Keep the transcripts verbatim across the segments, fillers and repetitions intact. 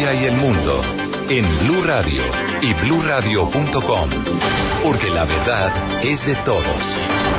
Colombia y el mundo en Blue Radio y blue radio punto com, porque la verdad es de todos.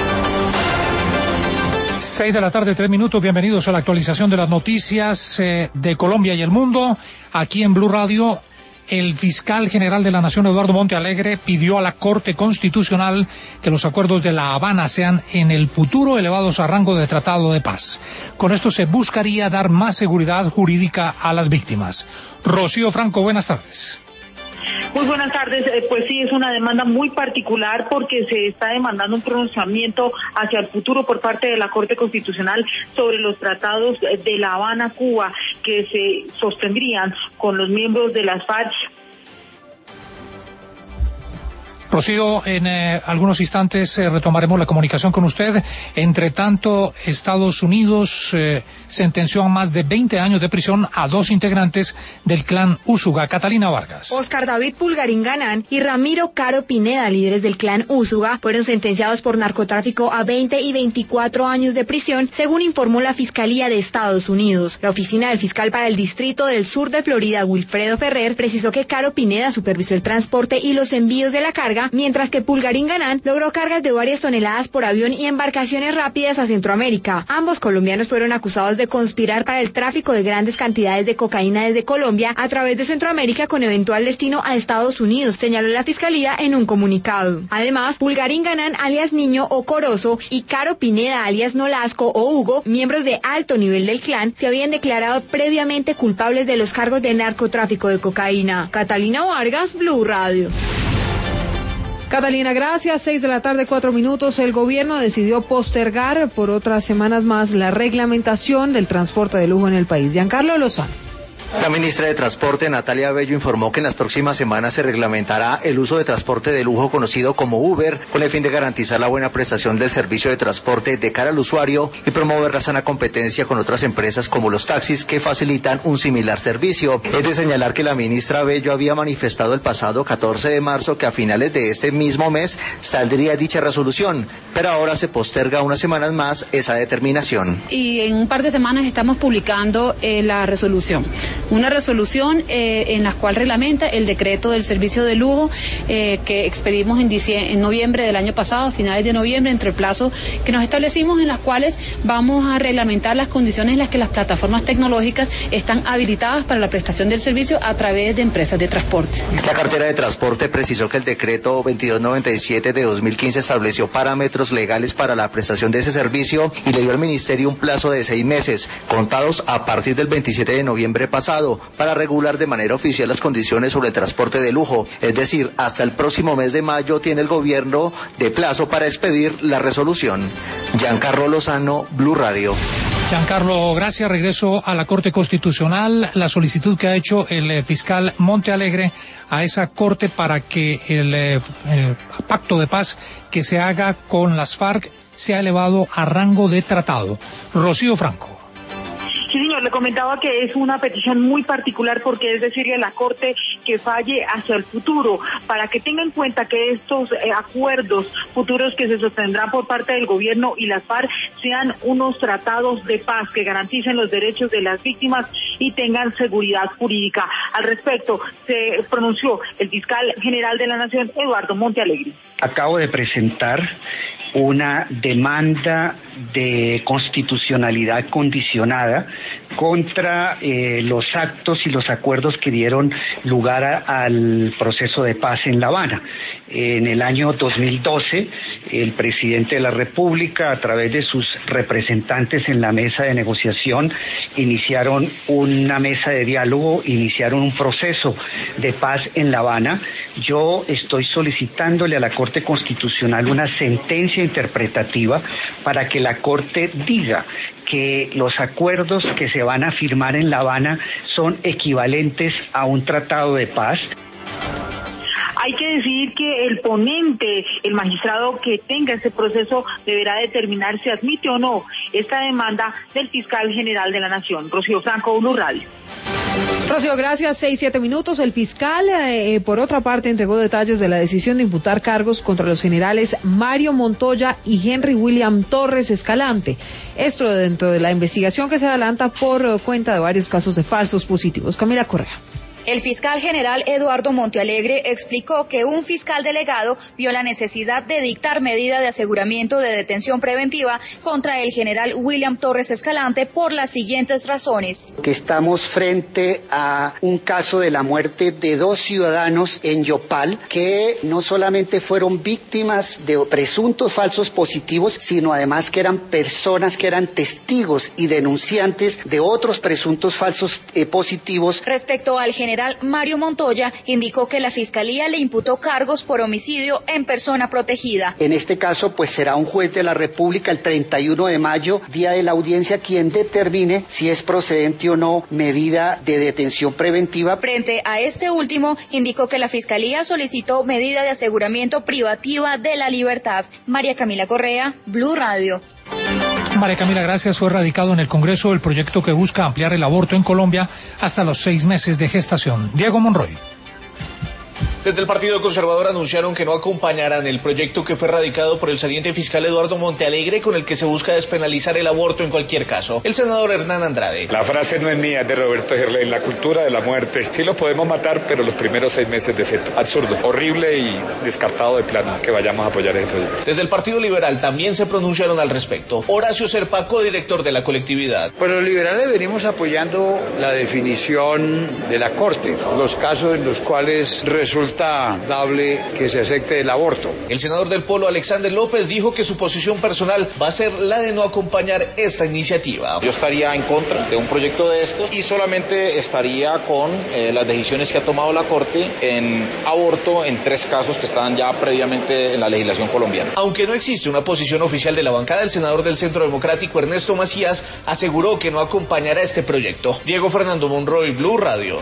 Seis de la tarde, tres minutos. Bienvenidos a la actualización de las noticias eh, de Colombia y el mundo. Aquí en Blue Radio, el fiscal general de la Nación, Eduardo Montealegre, pidió a la Corte Constitucional que los acuerdos de La Habana sean en el futuro elevados a rango de tratado de paz. Con esto se buscaría dar más seguridad jurídica a las víctimas. Rocío Franco, buenas tardes. Muy buenas tardes. Eh, pues sí, es una demanda muy particular porque se está demandando un pronunciamiento hacia el futuro por parte de la Corte Constitucional sobre los tratados de La Habana, Cuba, que se sostendrían con los miembros de las FARC. Rocío, en eh, algunos instantes eh, retomaremos la comunicación con usted. Entre tanto, Estados Unidos eh, sentenció a más de veinte años de prisión a dos integrantes del clan Úsuga. Catalina Vargas. Oscar David Pulgarín Ganán y Ramiro Caro Pineda, líderes del clan Úsuga, fueron sentenciados por narcotráfico a veinte y veinticuatro años de prisión, según informó la Fiscalía de Estados Unidos. La oficina del fiscal para el Distrito del Sur de Florida, Wilfredo Ferrer, precisó que Caro Pineda supervisó el transporte y los envíos de la carga, mientras que Pulgarín Ganán logró cargas de varias toneladas por avión y embarcaciones rápidas a Centroamérica. Ambos colombianos fueron acusados de conspirar para el tráfico de grandes cantidades de cocaína desde Colombia a través de Centroamérica con eventual destino a Estados Unidos, señaló la Fiscalía en un comunicado. Además, Pulgarín Ganán, alias Niño o Corozo, y Caro Pineda, alias Nolasco o Hugo, miembros de alto nivel del clan, se habían declarado previamente culpables de los cargos de narcotráfico de cocaína. Catalina Vargas, Blue Radio. Catalina, gracias. Seis de la tarde, cuatro minutos. El gobierno decidió postergar por otras semanas más la reglamentación del transporte de lujo en el país. Giancarlo Lozano. La ministra de Transporte, Natalia Bello, informó que en las próximas semanas se reglamentará el uso de transporte de lujo conocido como Uber, con el fin de garantizar la buena prestación del servicio de transporte de cara al usuario y promover la sana competencia con otras empresas como los taxis que facilitan un similar servicio. Es de señalar que la ministra Bello había manifestado el pasado catorce de marzo que a finales de este mismo mes saldría dicha resolución, pero ahora se posterga unas semanas más esa determinación. Y en un par de semanas estamos publicando eh, la resolución. Una resolución eh, en la cual reglamenta el decreto del servicio de lujo eh, que expedimos en, diciembre, en noviembre del año pasado, a finales de noviembre, entre el plazo que nos establecimos, en las cuales vamos a reglamentar las condiciones en las que las plataformas tecnológicas están habilitadas para la prestación del servicio a través de empresas de transporte. La cartera de transporte precisó que el decreto veintidós noventa y siete de dos mil quince estableció parámetros legales para la prestación de ese servicio y le dio al ministerio un plazo de seis meses, contados a partir del veintisiete de noviembre pasado, para regular de manera oficial las condiciones sobre el transporte de lujo. Es decir, hasta el próximo mes de mayo tiene el gobierno de plazo para expedir la resolución. Giancarlo Lozano, Blue Radio. Giancarlo, gracias. Regreso a la Corte Constitucional. La solicitud que ha hecho el eh, fiscal Montealegre a esa Corte para que el eh, eh, pacto de paz que se haga con las FARC sea elevado a rango de tratado. Rocío Franco. Sí, señor, le comentaba que es una petición muy particular porque es decirle a la Corte que falle hacia el futuro, para que tenga en cuenta que estos eh, acuerdos futuros que se sostendrán por parte del gobierno y las FARC sean unos tratados de paz que garanticen los derechos de las víctimas y tengan seguridad jurídica. Al respecto, se pronunció el fiscal general de la Nación, Eduardo Montealegre. Acabo de presentar una demanda de constitucionalidad condicionada contra eh, los actos y los acuerdos que dieron lugar a, al proceso de paz en La Habana. En el año dos mil doce, el presidente de la República, a través de sus representantes en la mesa de negociación, iniciaron una mesa de diálogo, iniciaron un proceso de paz en La Habana. Yo estoy solicitándole a la Corte Constitucional una sentencia interpretativa para que la Corte diga que los acuerdos que se van a firmar en La Habana son equivalentes a un tratado de paz. Hay que decir que el ponente, el magistrado que tenga este proceso, deberá determinar si admite o no esta demanda del fiscal general de la Nación. Rocío Franco, Blue Radio. Rocío, gracias. Seis, siete minutos. El fiscal, eh, por otra parte, entregó detalles de la decisión de imputar cargos contra los generales Mario Montoya y Henry William Torres Escalante. Esto dentro de la investigación que se adelanta por cuenta de varios casos de falsos positivos. Camila Correa. El fiscal general Eduardo Montealegre explicó que un fiscal delegado vio la necesidad de dictar medida de aseguramiento de detención preventiva contra el general William Torres Escalante por las siguientes razones. Que estamos frente a un caso de la muerte de dos ciudadanos en Yopal que no solamente fueron víctimas de presuntos falsos positivos, sino además que eran personas que eran testigos y denunciantes de otros presuntos falsos eh, positivos. Respecto al general Mario Montoya, indicó que la Fiscalía le imputó cargos por homicidio en persona protegida. En este caso, pues será un juez de la República el treinta y uno de mayo, día de la audiencia, quien determine si es procedente o no medida de detención preventiva. Frente a este último, indicó que la Fiscalía solicitó medida de aseguramiento privativa de la libertad. María Camila Correa, Blue Radio. María Camila, gracias. Fue radicado en el Congreso el proyecto que busca ampliar el aborto en Colombia hasta los seis meses de gestación. Diego Monroy. Desde el Partido Conservador anunciaron que no acompañarán el proyecto que fue radicado por el saliente fiscal Eduardo Montealegre, con el que se busca despenalizar el aborto en cualquier caso. El senador Hernán Andrade. La frase no es mía, es de Roberto Gerlain. La cultura de la muerte. Sí lo podemos matar, pero los primeros seis meses de feto. Absurdo, horrible y descartado de plano que vayamos a apoyar ese proyecto. Desde el Partido Liberal también se pronunciaron al respecto. Horacio Serpa, codirector de la colectividad. Pues los liberales venimos apoyando la definición de la Corte, los casos en los cuales resulta dable que se acepte el aborto. El senador del Polo, Alexander López, dijo que su posición personal va a ser la de no acompañar esta iniciativa. Yo estaría en contra de un proyecto de estos y solamente estaría con eh, las decisiones que ha tomado la Corte en aborto en tres casos que están ya previamente en la legislación colombiana. Aunque no existe una posición oficial de la bancada, el senador del Centro Democrático, Ernesto Macías, aseguró que no acompañará este proyecto. Diego Fernando Monroy, Blue Radio.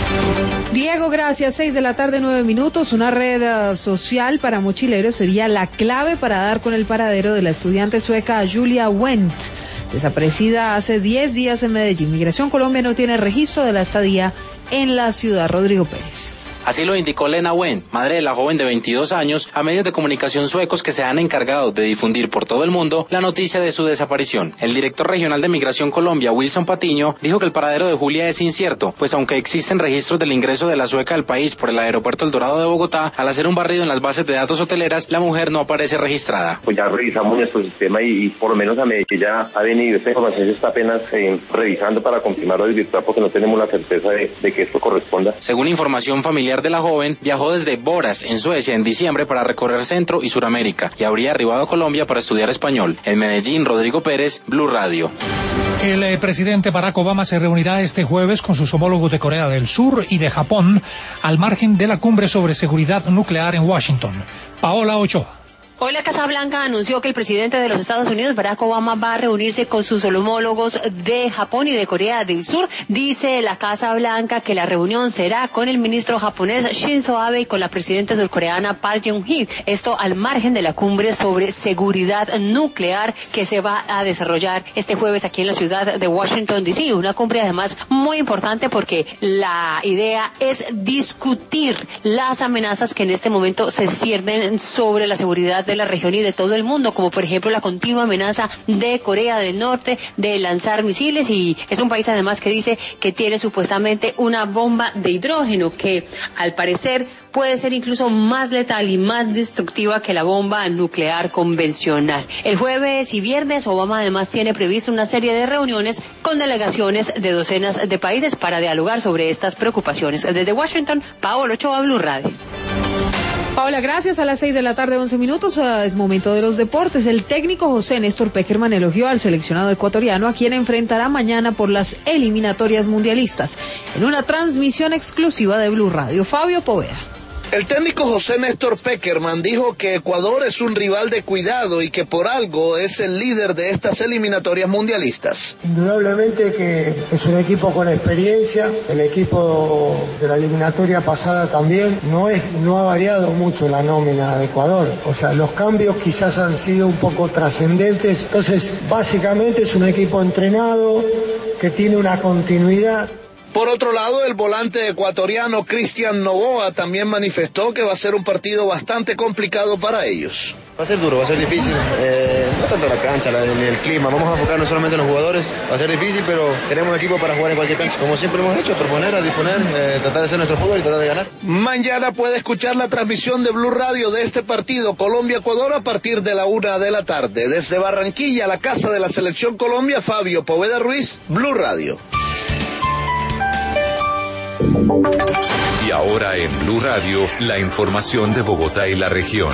Diego, gracias. Seis de la tarde, nueve minutos. Una red uh, social para mochileros sería la clave para dar con el paradero de la estudiante sueca Julia Wendt, desaparecida hace diez días en Medellín. Migración Colombia no tiene registro de la estadía en la ciudad. Rodrigo Pérez. Así lo indicó Lena Wendt, madre de la joven de veintidós años, a medios de comunicación suecos que se han encargado de difundir por todo el mundo la noticia de su desaparición. El director regional de Migración Colombia, Wilson Patiño, dijo que el paradero de Julia es incierto, pues aunque existen registros del ingreso de la sueca al país por el aeropuerto El Dorado de Bogotá, al hacer un barrido en las bases de datos hoteleras, la mujer no aparece registrada. Pues ya revisamos nuestro sistema y, y por lo menos a medida que ya ha venido esta información se está apenas eh, revisando para confirmar o desvirtuar porque no tenemos la certeza de, de que esto corresponda. Según información familiar de la joven, viajó desde Boras, en Suecia, en diciembre para recorrer Centro y Suramérica y habría arribado a Colombia para estudiar español. En Medellín, Rodrigo Pérez, Blue Radio. El eh, presidente Barack Obama se reunirá este jueves con sus homólogos de Corea del Sur y de Japón al margen de la cumbre sobre seguridad nuclear en Washington. Paola Ochoa. Hoy la Casa Blanca anunció que el presidente de los Estados Unidos, Barack Obama, va a reunirse con sus homólogos de Japón y de Corea del Sur. Dice la Casa Blanca que la reunión será con el ministro japonés Shinzo Abe y con la presidenta surcoreana Park Geun-hye. Esto al margen de la cumbre sobre seguridad nuclear que se va a desarrollar este jueves aquí en la ciudad de Washington, D C Una cumbre además muy importante porque la idea es discutir las amenazas que en este momento se ciernen sobre la seguridad de la región y de todo el mundo, como por ejemplo la continua amenaza de Corea del Norte de lanzar misiles, y es un país además que dice que tiene supuestamente una bomba de hidrógeno que al parecer puede ser incluso más letal y más destructiva que la bomba nuclear convencional. El jueves y viernes Obama además tiene previsto una serie de reuniones con delegaciones de docenas de países para dialogar sobre estas preocupaciones. Desde Washington, Paola Ochoa, Blue Radio. Paola, gracias. A las seis de la tarde, once minutos, uh, es momento de los deportes. El técnico José Néstor Peckerman elogió al seleccionado ecuatoriano, a quien enfrentará mañana por las eliminatorias mundialistas, en una transmisión exclusiva de Blue Radio. Fabio Poveda. El técnico José Néstor Peckerman dijo que Ecuador es un rival de cuidado y que por algo es el líder de estas eliminatorias mundialistas. Indudablemente que es un equipo con experiencia, el equipo de la eliminatoria pasada también, no es, no ha variado mucho la nómina de Ecuador, o sea, los cambios quizás han sido un poco trascendentes, entonces básicamente es un equipo entrenado que tiene una continuidad. Por otro lado, el volante ecuatoriano Cristian Novoa también manifestó que va a ser un partido bastante complicado para ellos. Va a ser duro, va a ser difícil, eh, no tanto la cancha, la, ni el clima, vamos a enfocarnos solamente en los jugadores, va a ser difícil, pero tenemos un equipo para jugar en cualquier cancha, como siempre hemos hecho, proponer, a disponer, eh, tratar de hacer nuestro fútbol y tratar de ganar. Mañana puede escuchar la transmisión de Blue Radio de este partido Colombia-Ecuador a partir de la una de la tarde. Desde Barranquilla, la casa de la Selección Colombia, Fabio Poveda Ruiz, Blue Radio. Y ahora en Blue Radio, la información de Bogotá y la región.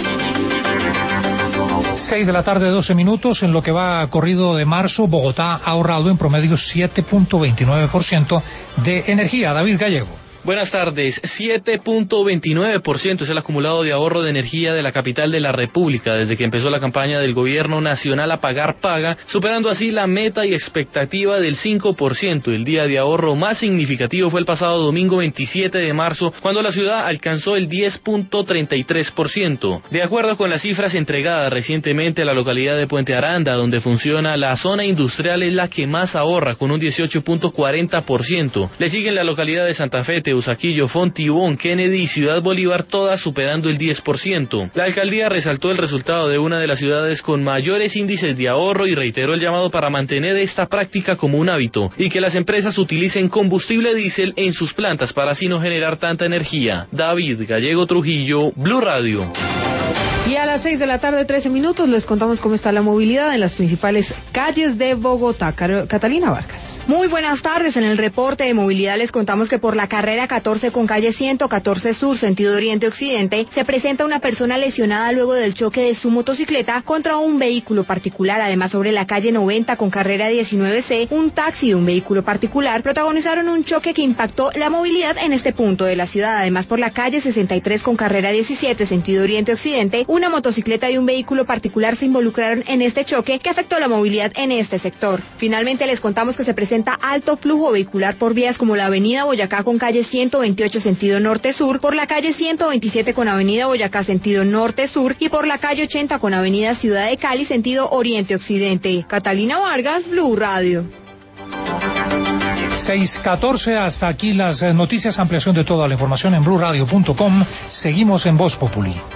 Seis de la tarde, doce minutos. En lo que va corrido de marzo, Bogotá ha ahorrado en promedio siete punto veintinueve por ciento de energía. David Gallego. Buenas tardes. siete punto veintinueve por ciento es el acumulado de ahorro de energía de la capital de la República desde que empezó la campaña del gobierno nacional a pagar paga, superando así la meta y expectativa del cinco por ciento. El día de ahorro más significativo fue el pasado domingo veintisiete de marzo, cuando la ciudad alcanzó el diez punto treinta y tres por ciento. De acuerdo con las cifras entregadas recientemente a la localidad de Puente Aranda, donde funciona la zona industrial, es la que más ahorra, con un dieciocho punto cuarenta por ciento. Le siguen la localidad de Santa Fe, Usaquillo, Fontibón, Kennedy y Ciudad Bolívar, todas superando el diez por ciento. La alcaldía resaltó el resultado de una de las ciudades con mayores índices de ahorro y reiteró el llamado para mantener esta práctica como un hábito y que las empresas utilicen combustible diésel en sus plantas para así no generar tanta energía. David Gallego Trujillo, Blue Radio. Y a las seis de la tarde, trece minutos, les contamos cómo está la movilidad en las principales calles de Bogotá. Car- Catalina Vargas. Muy buenas tardes. En el reporte de movilidad les contamos que por la carrera catorce con calle ciento catorce Sur, sentido oriente-occidente, se presenta una persona lesionada luego del choque de su motocicleta contra un vehículo particular. Además, sobre la calle noventa con carrera diecinueve C, un taxi y un vehículo particular protagonizaron un choque que impactó la movilidad en este punto de la ciudad. Además, por la calle sesenta y tres con carrera diecisiete, sentido oriente-occidente, una motocicleta y un vehículo particular se involucraron en este choque que afectó la movilidad en este sector. Finalmente, les contamos que se presenta alto flujo vehicular por vías como la avenida Boyacá con calle ciento veintiocho sentido norte-sur, por la calle ciento veintisiete con avenida Boyacá sentido norte-sur y por la calle ochenta con avenida Ciudad de Cali sentido oriente-occidente. Catalina Vargas, Blue Radio. seis catorce, hasta aquí las noticias. Ampliación de toda la información en blue radio punto com. Seguimos en Voz Populi.